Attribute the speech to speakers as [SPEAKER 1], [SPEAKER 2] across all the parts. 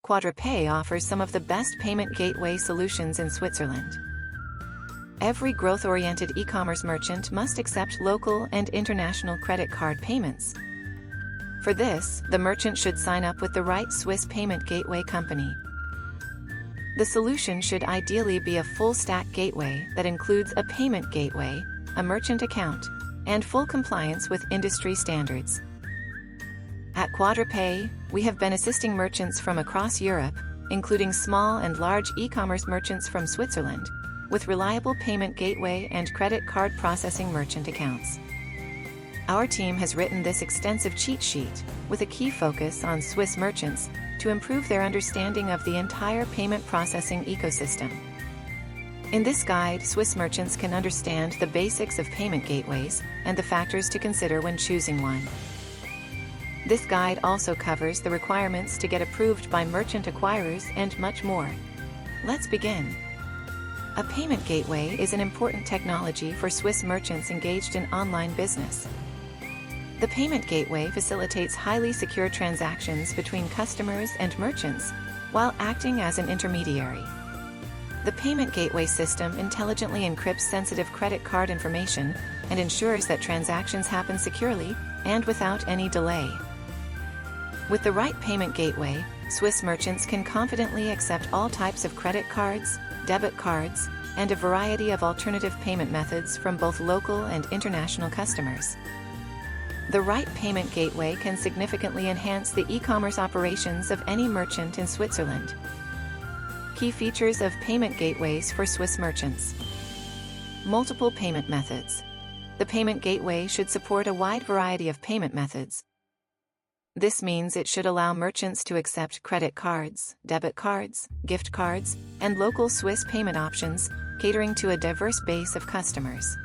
[SPEAKER 1] QuadraPay offers some of the best payment gateway solutions in Switzerland. Every growth-oriented e-commerce merchant must accept local and international credit card payments. For this, the merchant should sign up with the right Swiss payment gateway company. The solution should ideally be a full-stack gateway that includes a payment gateway, a merchant account, and full compliance with industry standards. At QuadraPay, we have been assisting merchants from across Europe, including small and large e-commerce merchants from Switzerland, with reliable payment gateway and credit card processing merchant accounts. Our team has written this extensive cheat sheet, with a key focus on Swiss merchants, to improve their understanding of the entire payment processing ecosystem. In this guide, Swiss merchants can understand the basics of payment gateways and the factors to consider when choosing one. This guide also covers the requirements to get approved by merchant acquirers and much more. Let's begin. A payment gateway is an important technology for Swiss merchants engaged in online business. The payment gateway facilitates highly secure transactions between customers and merchants, while acting as an intermediary. The payment gateway system intelligently encrypts sensitive credit card information and ensures that transactions happen securely and without any delay. With the right payment gateway, Swiss merchants can confidently accept all types of credit cards, debit cards, and a variety of alternative payment methods from both local and international customers. The right payment gateway can significantly enhance the e-commerce operations of any merchant in Switzerland. Key features of payment gateways for Swiss merchants. Multiple payment methods. The payment gateway should support a wide variety of payment methods. This means it should allow merchants to accept credit cards, debit cards, gift cards, and local Swiss payment options, catering to a diverse base of customers.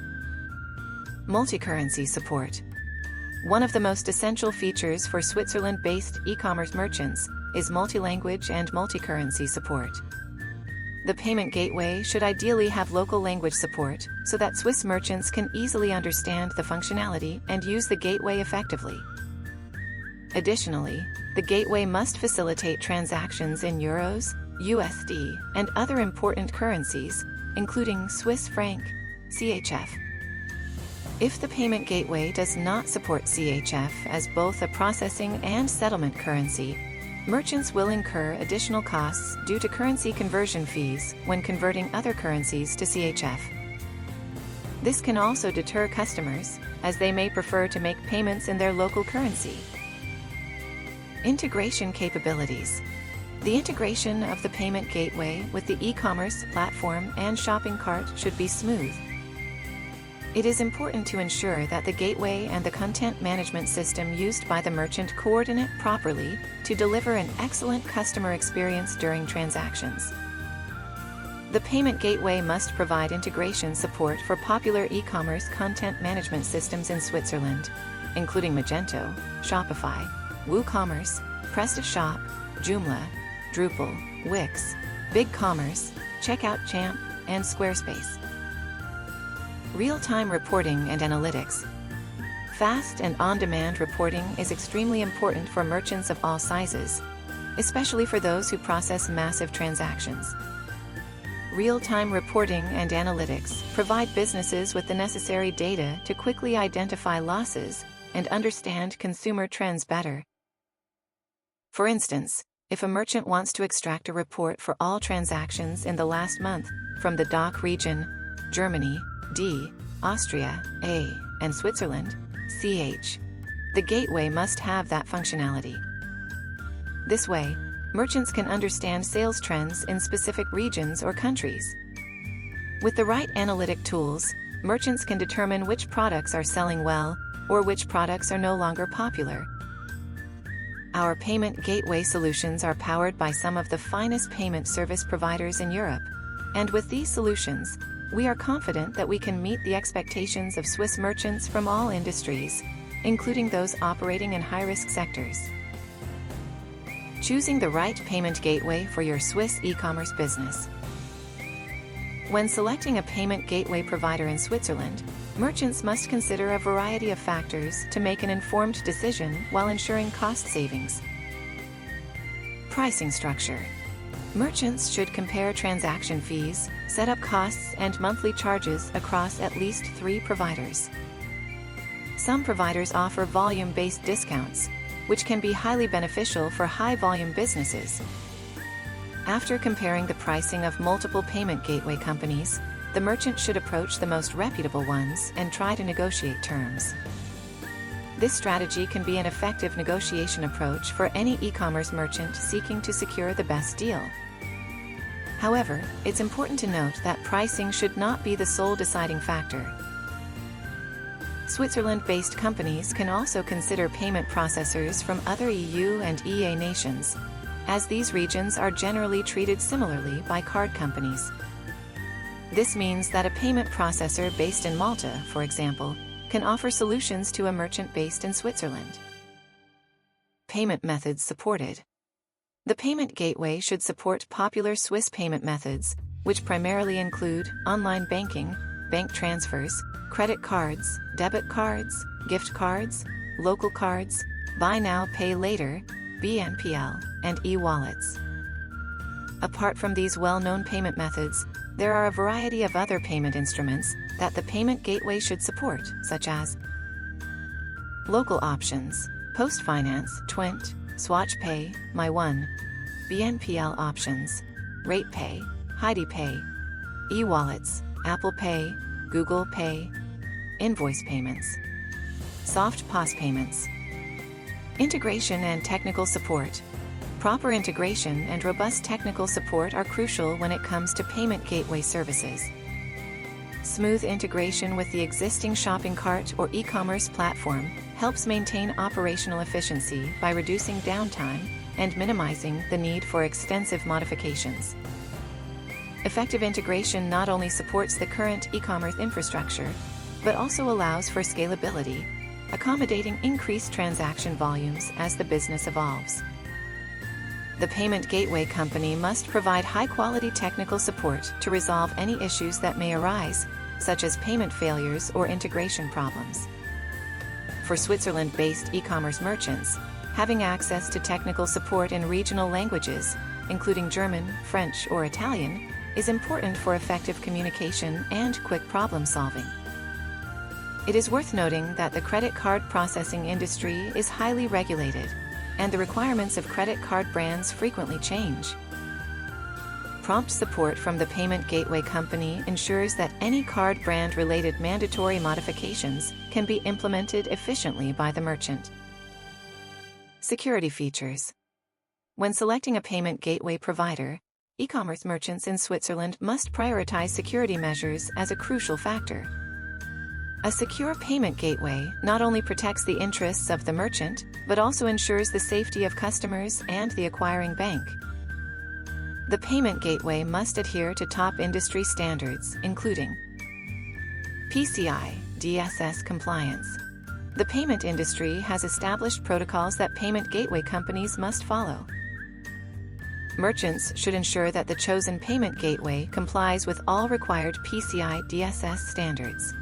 [SPEAKER 1] Multi-currency support. One of the most essential features for Switzerland-based e-commerce merchants is multi-language and multi-currency support. The payment gateway should ideally have local language support so that Swiss merchants can easily understand the functionality and use the gateway effectively. Additionally, the gateway must facilitate transactions in euros, USD, and other important currencies, including Swiss franc, CHF. If the payment gateway does not support CHF as both a processing and settlement currency, merchants will incur additional costs due to currency conversion fees when converting other currencies to CHF. This can also deter customers, as they may prefer to make payments in their local currency. Integration capabilities. The integration of the payment gateway with the e-commerce platform and shopping cart should be smooth. It is important to ensure that the gateway and the content management system used by the merchant coordinate properly to deliver an excellent customer experience during transactions. The payment gateway must provide integration support for popular e-commerce content management systems in Switzerland, including Magento, Shopify, WooCommerce, PrestaShop, Joomla, Drupal, Wix, BigCommerce, CheckoutChamp, and Squarespace. Real-time reporting and analytics. Fast and on-demand reporting is extremely important for merchants of all sizes, especially for those who process massive transactions. Real-time reporting and analytics provide businesses with the necessary data to quickly identify losses and understand consumer trends better. For instance, if a merchant wants to extract a report for all transactions in the last month from the DACH region, Germany, D, Austria, A, and Switzerland, CH, the gateway must have that functionality. This way, merchants can understand sales trends in specific regions or countries. With the right analytic tools, merchants can determine which products are selling well or which products are no longer popular. Our payment gateway solutions are powered by some of the finest payment service providers in Europe, and with these solutions, we are confident that we can meet the expectations of Swiss merchants from all industries, including those operating in high-risk sectors. Choosing the right payment gateway for your Swiss e-commerce business. When selecting a payment gateway provider in Switzerland, merchants must consider a variety of factors to make an informed decision while ensuring cost savings. Pricing structure. Merchants should compare transaction fees, setup costs, and monthly charges across at least 3 providers. Some providers offer volume-based discounts, which can be highly beneficial for high-volume businesses. After comparing the pricing of multiple payment gateway companies, the merchant should approach the most reputable ones and try to negotiate terms. This strategy can be an effective negotiation approach for any e-commerce merchant seeking to secure the best deal. However, it's important to note that pricing should not be the sole deciding factor. Switzerland-based companies can also consider payment processors from other EU and EA nations, as these regions are generally treated similarly by card companies. This means that a payment processor based in Malta, for example, can offer solutions to a merchant based in Switzerland. Payment methods supported. The payment gateway should support popular Swiss payment methods, which primarily include online banking, bank transfers, credit cards, debit cards, gift cards, local cards, buy now pay later, BNPL, and e-wallets. Apart from these well-known payment methods, there are a variety of other payment instruments that the payment gateway should support, such as local options, post-finance, Twint, Swatch Pay, MyOne, BNPL options, RatePay, HeidiPay, e-wallets, Apple Pay, Google Pay, invoice payments, soft POS payments. Integration and technical support. Proper integration and robust technical support are crucial when it comes to payment gateway services. Smooth integration with the existing shopping cart or e-commerce platform helps maintain operational efficiency by reducing downtime and minimizing the need for extensive modifications. Effective integration not only supports the current e-commerce infrastructure, but also allows for scalability, accommodating increased transaction volumes as the business evolves. The payment gateway company must provide high-quality technical support to resolve any issues that may arise, such as payment failures or integration problems. For Switzerland-based e-commerce merchants, having access to technical support in regional languages, including German, French, or Italian, is important for effective communication and quick problem-solving. It is worth noting that the credit card processing industry is highly regulated, and the requirements of credit card brands frequently change. Prompt support from the payment gateway company ensures that any card brand-related mandatory modifications can be implemented efficiently by the merchant. Security features. When selecting a payment gateway provider, e-commerce merchants in Switzerland must prioritize security measures as a crucial factor. A secure payment gateway not only protects the interests of the merchant, but also ensures the safety of customers and the acquiring bank. The payment gateway must adhere to top industry standards, including PCI DSS compliance. The payment industry has established protocols that payment gateway companies must follow. Merchants should ensure that the chosen payment gateway complies with all required PCI DSS standards.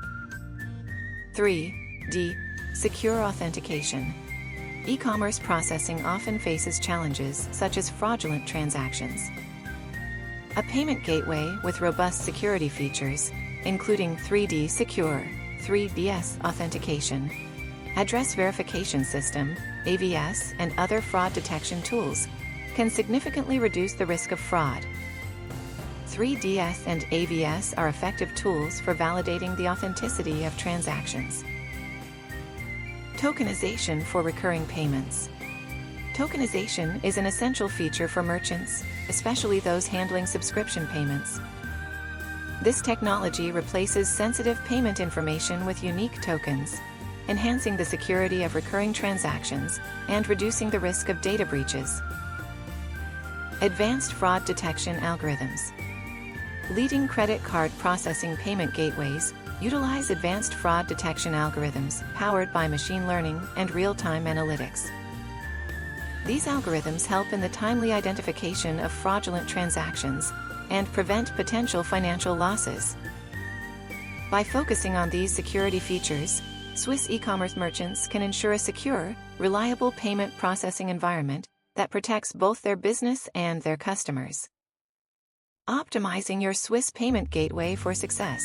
[SPEAKER 1] 3D. Secure authentication. E-commerce processing often faces challenges such as fraudulent transactions. A payment gateway with robust security features, including 3D Secure, 3DS authentication, address verification system, AVS, and other fraud detection tools, can significantly reduce the risk of fraud. 3DS and AVS are effective tools for validating the authenticity of transactions. Tokenization for recurring payments. Tokenization is an essential feature for merchants, especially those handling subscription payments. This technology replaces sensitive payment information with unique tokens, enhancing the security of recurring transactions and reducing the risk of data breaches. Advanced fraud detection algorithms. Leading credit card processing payment gateways utilize advanced fraud detection algorithms powered by machine learning and real-time analytics. These algorithms help in the timely identification of fraudulent transactions and prevent potential financial losses. By focusing on these security features, Swiss e-commerce merchants can ensure a secure, reliable payment processing environment that protects both their business and their customers. Optimizing your Swiss payment gateway for success.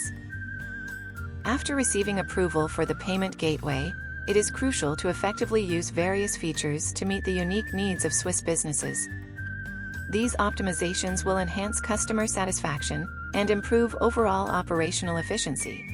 [SPEAKER 1] After receiving approval for the payment gateway, it is crucial to effectively use various features to meet the unique needs of Swiss businesses. These optimizations will enhance customer satisfaction and improve overall operational efficiency.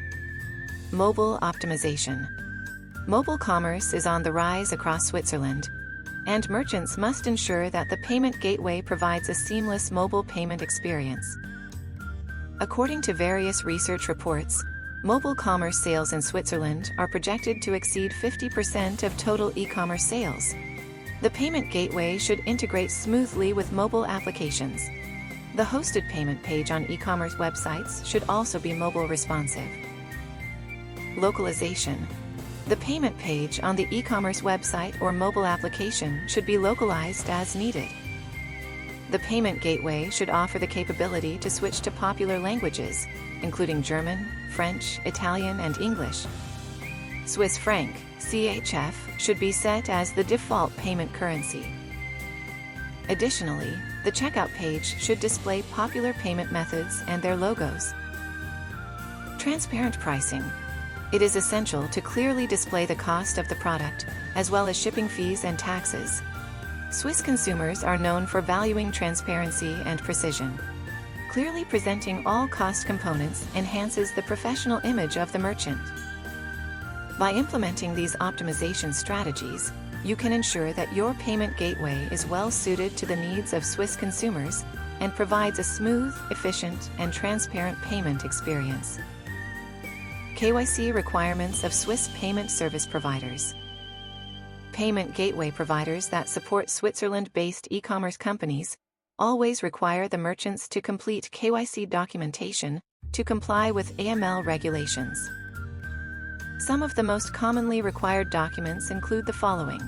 [SPEAKER 1] Mobile optimization. Mobile commerce is on the rise across Switzerland, and merchants must ensure that the payment gateway provides a seamless mobile payment experience. According to various research reports, mobile commerce sales in Switzerland are projected to exceed 50% of total e-commerce sales. The payment gateway should integrate smoothly with mobile applications. The hosted payment page on e-commerce websites should also be mobile responsive. Localization. The payment page on the e-commerce website or mobile application should be localized as needed. The payment gateway should offer the capability to switch to popular languages, including German, French, Italian, and English. Swiss franc, CHF, should be set as the default payment currency. Additionally, the checkout page should display popular payment methods and their logos. Transparent pricing. It is essential to clearly display the cost of the product, as well as shipping fees and taxes. Swiss consumers are known for valuing transparency and precision. Clearly presenting all cost components enhances the professional image of the merchant. By implementing these optimization strategies, you can ensure that your payment gateway is well suited to the needs of Swiss consumers and provides a smooth, efficient, and transparent payment experience. KYC requirements of Swiss payment service providers. Payment gateway providers that support Switzerland-based e-commerce companies always require the merchants to complete KYC documentation to comply with AML regulations. Some of the most commonly required documents include the following.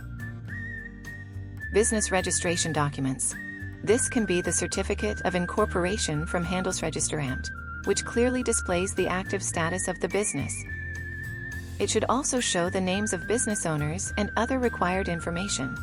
[SPEAKER 1] Business registration documents. This can be the Certificate of Incorporation from Handelsregisteramt, which clearly displays the active status of the business. It should also show the names of business owners and other required information.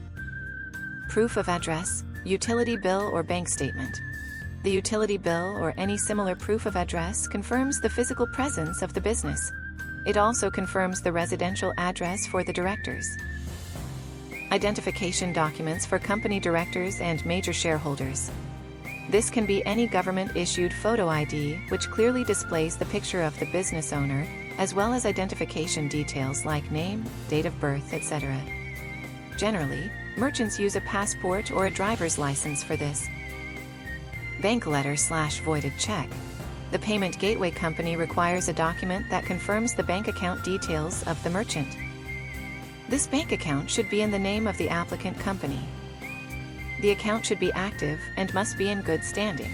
[SPEAKER 1] Proof of address, utility bill or bank statement. The utility bill or any similar proof of address confirms the physical presence of the business. It also confirms the residential address for the directors. Identification documents for company directors and major shareholders. This can be any government-issued photo ID which clearly displays the picture of the business owner, as well as identification details like name, date of birth, etc. Generally, merchants use a passport or a driver's license for this. Bank letter/voided check. The payment gateway company requires a document that confirms the bank account details of the merchant. This bank account should be in the name of the applicant company. The account should be active and must be in good standing.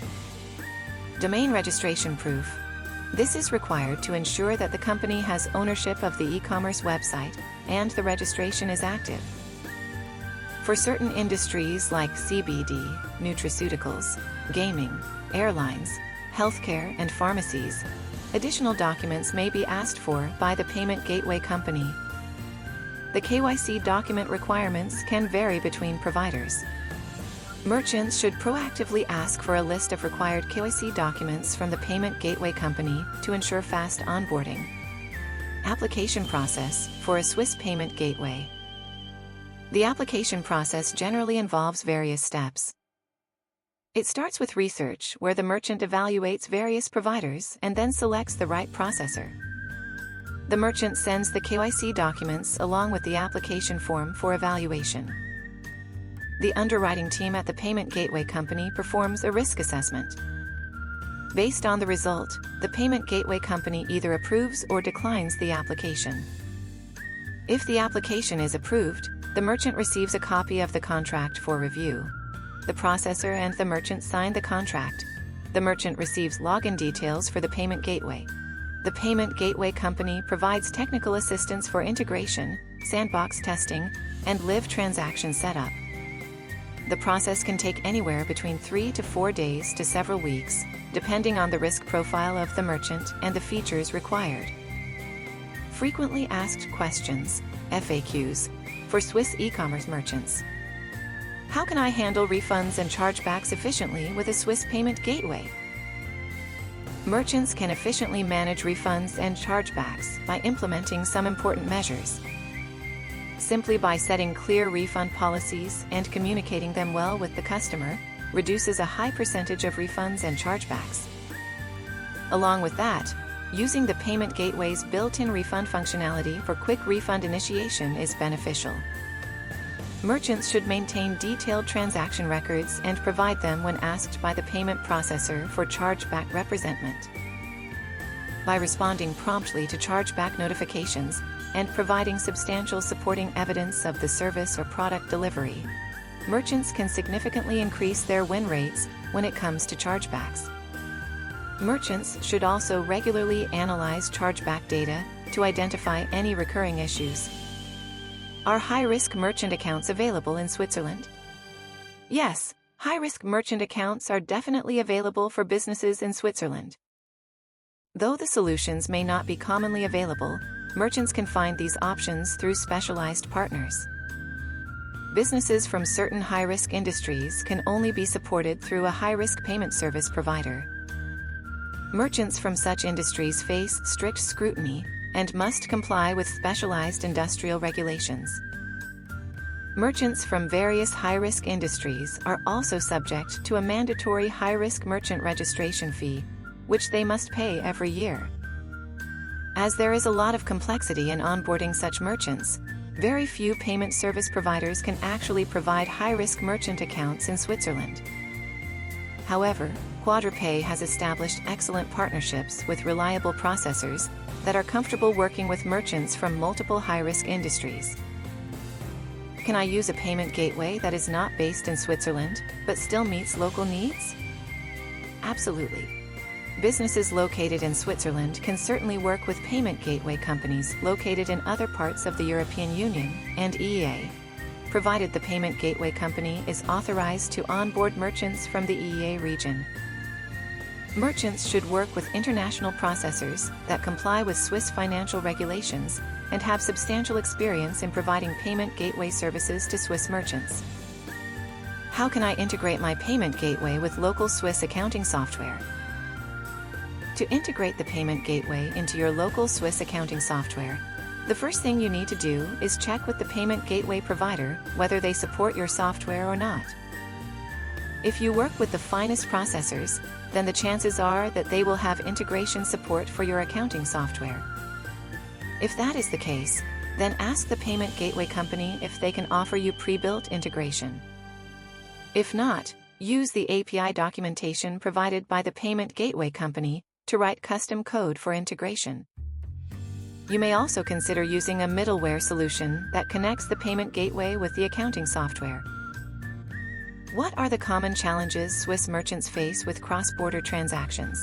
[SPEAKER 1] Domain registration proof. This is required to ensure that the company has ownership of the e-commerce website and the registration is active. For certain industries like CBD, nutraceuticals, gaming, airlines, healthcare, and pharmacies, additional documents may be asked for by the payment gateway company. The KYC document requirements can vary between providers. Merchants should proactively ask for a list of required KYC documents from the payment gateway company to ensure fast onboarding. Application process for a Swiss payment gateway. The application process generally involves various steps. It starts with research, where the merchant evaluates various providers and then selects the right processor. The merchant sends the KYC documents along with the application form for evaluation. The underwriting team at the payment gateway company performs a risk assessment. Based on the result, the payment gateway company either approves or declines the application. If the application is approved, the merchant receives a copy of the contract for review. The processor and the merchant sign the contract. The merchant receives login details for the payment gateway. The payment gateway company provides technical assistance for integration, sandbox testing, and live transaction setup. The process can take anywhere between 3 to 4 days to several weeks, depending on the risk profile of the merchant and the features required. Frequently asked questions, FAQs, for Swiss e-commerce merchants. How can I handle refunds and chargebacks efficiently with a Swiss payment gateway? Merchants can efficiently manage refunds and chargebacks by implementing some important measures. Simply by setting clear refund policies and communicating them well with the customer, reduces a high percentage of refunds and chargebacks. Along with that, using the payment gateway's built-in refund functionality for quick refund initiation is beneficial. Merchants should maintain detailed transaction records and provide them when asked by the payment processor for chargeback representment. By responding promptly to chargeback notifications and providing substantial supporting evidence of the service or product delivery, merchants can significantly increase their win rates when it comes to chargebacks. Merchants should also regularly analyze chargeback data to identify any recurring issues. Are high-risk merchant accounts available in Switzerland? Yes, high-risk merchant accounts are definitely available for businesses in Switzerland. Though the solutions may not be commonly available, merchants can find these options through specialized partners. Businesses from certain high-risk industries can only be supported through a high-risk payment service provider. Merchants from such industries face strict scrutiny and must comply with specialized industrial regulations. Merchants from various high-risk industries are also subject to a mandatory high-risk merchant registration fee, which they must pay every year. As there is a lot of complexity in onboarding such merchants, very few payment service providers can actually provide high-risk merchant accounts in Switzerland. However, QuadraPay has established excellent partnerships with reliable processors that are comfortable working with merchants from multiple high-risk industries. Can I use a payment gateway that is not based in Switzerland, but still meets local needs? Absolutely. Businesses located in Switzerland can certainly work with payment gateway companies located in other parts of the European Union and EEA, provided the payment gateway company is authorized to onboard merchants from the EEA region. Merchants should work with international processors that comply with Swiss financial regulations and have substantial experience in providing payment gateway services to Swiss merchants. How can I integrate my payment gateway with local Swiss accounting software? To integrate the payment gateway into your local Swiss accounting software, the first thing you need to do is check with the payment gateway provider whether they support your software or not. If you work with the finest processors, then the chances are that they will have integration support for your accounting software. If that is the case, then ask the payment gateway company if they can offer you pre-built integration. If not, use the API documentation provided by the payment gateway company to write custom code for integration. You may also consider using a middleware solution that connects the payment gateway with the accounting software. What are the common challenges Swiss merchants face with cross-border transactions?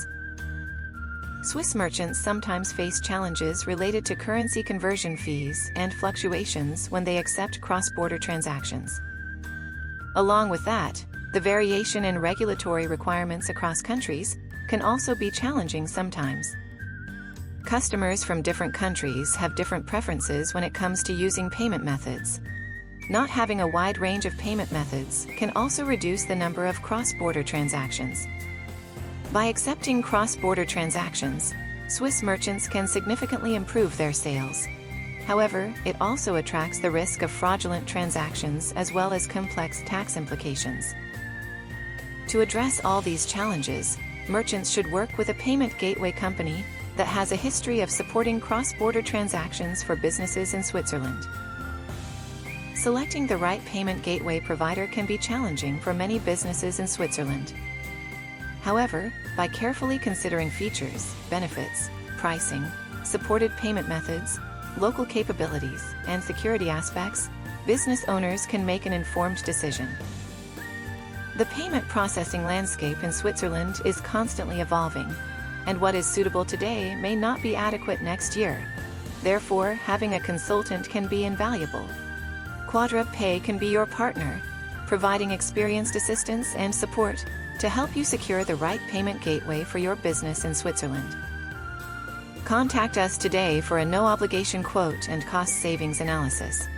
[SPEAKER 1] Swiss merchants sometimes face challenges related to currency conversion fees and fluctuations when they accept cross-border transactions. Along with that, the variation in regulatory requirements across countries can also be challenging sometimes. Customers from different countries have different preferences when it comes to using payment methods. Not having a wide range of payment methods can also reduce the number of cross-border transactions. By accepting cross-border transactions, Swiss merchants can significantly improve their sales. However, it also attracts the risk of fraudulent transactions as well as complex tax implications. To address all these challenges, merchants should work with a payment gateway company that has a history of supporting cross-border transactions for businesses in Switzerland. Selecting the right payment gateway provider can be challenging for many businesses in Switzerland. However, by carefully considering features, benefits, pricing, supported payment methods, local capabilities, and security aspects, business owners can make an informed decision. The payment processing landscape in Switzerland is constantly evolving, and what is suitable today may not be adequate next year. Therefore, having a consultant can be invaluable. QuadraPay can be your partner, providing experienced assistance and support to help you secure the right payment gateway for your business in Switzerland. Contact us today for a no-obligation quote and cost savings analysis.